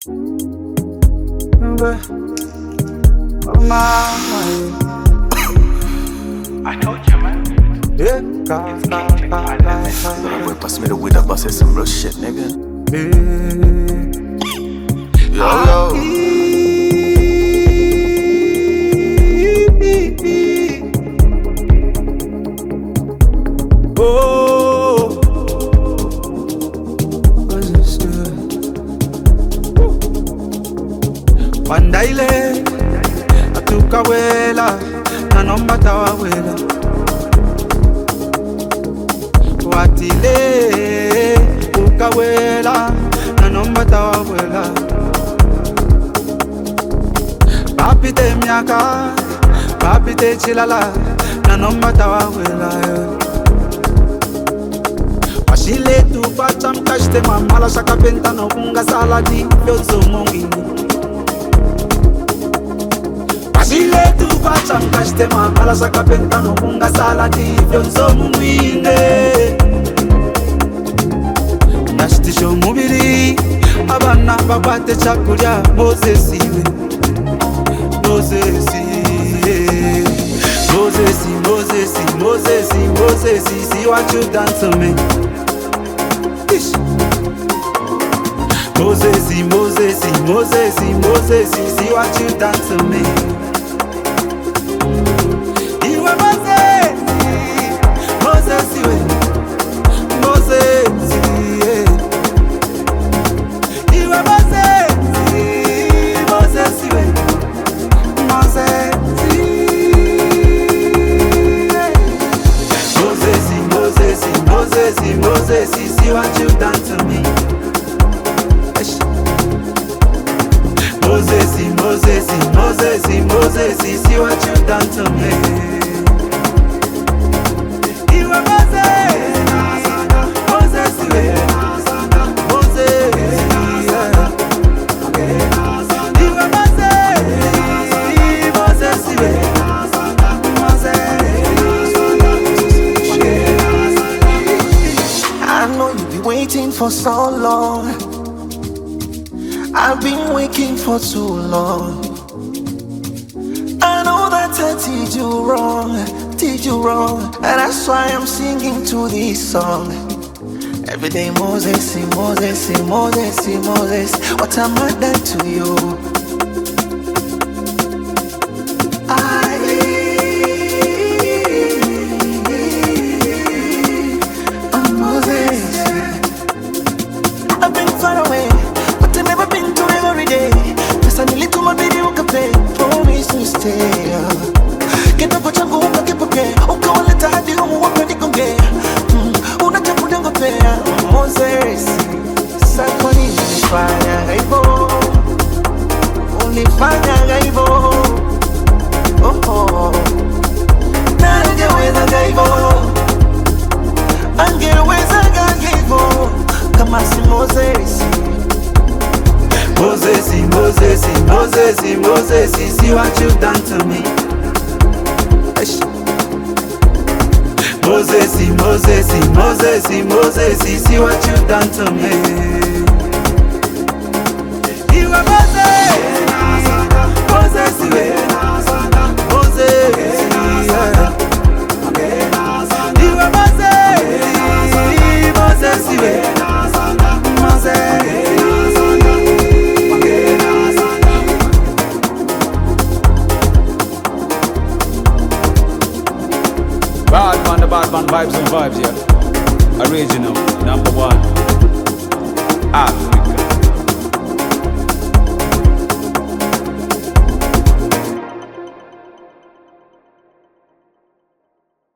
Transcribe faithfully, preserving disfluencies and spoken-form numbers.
I told you, man. Yeah, boy, pass me the weed up, I say some real shit, nigga. Yo, yo. Oh, Wandaile atukawela na nomba tawawela watile ukawela na nomba tawawela papite miaka papite chilala na nomba tawawela Washile tu bacha mkashte mamala shaka penta no kunga saladi yozo mongini Washile tu bacha mkashte mamala shaka penta no kunga saladi yozo mongini Nashtisho mubiri abana babate chakurya Moses iwe Moses Moses, Moses, Moses, Moses, see what you done to me. Ish. Moses, Moses, Moses, Moses, see what you done to me. You were Moses, Moses, you were Moses, yeah. You were Moses, Moses, you were Moses. Moses, Moses, see what you done to me. Moses, Moses, Moses, Moses, see what you done to me. You are Moses, Moses, Moses, yeah. You are Moses, Moses, Moses. Waiting for so long, I've been waiting for too long. I know that I did you wrong, did you wrong, and that's why I'm singing to this song. Every day Moses, Moses, Moses, Moses, what am I done to you? I Kitoko changu ukakipoke ukawaleta hadi humu wape nikonge Unachakuja ngopea Moses Sako nini unifanya haivo Unifanya haivo Oh oh Na angeweza haivo Angeweza haivo Kama si Moses Moses, Moses, Moses, Moses, see what you done to me. Moses, Moses, Moses, Moses, see what you done to me. You are Moses, Moses, Moses, yeah. You are Moses, Moses, Moses. Bad man, the bad man vibes and vibes, yeah. Original, number one. Ah.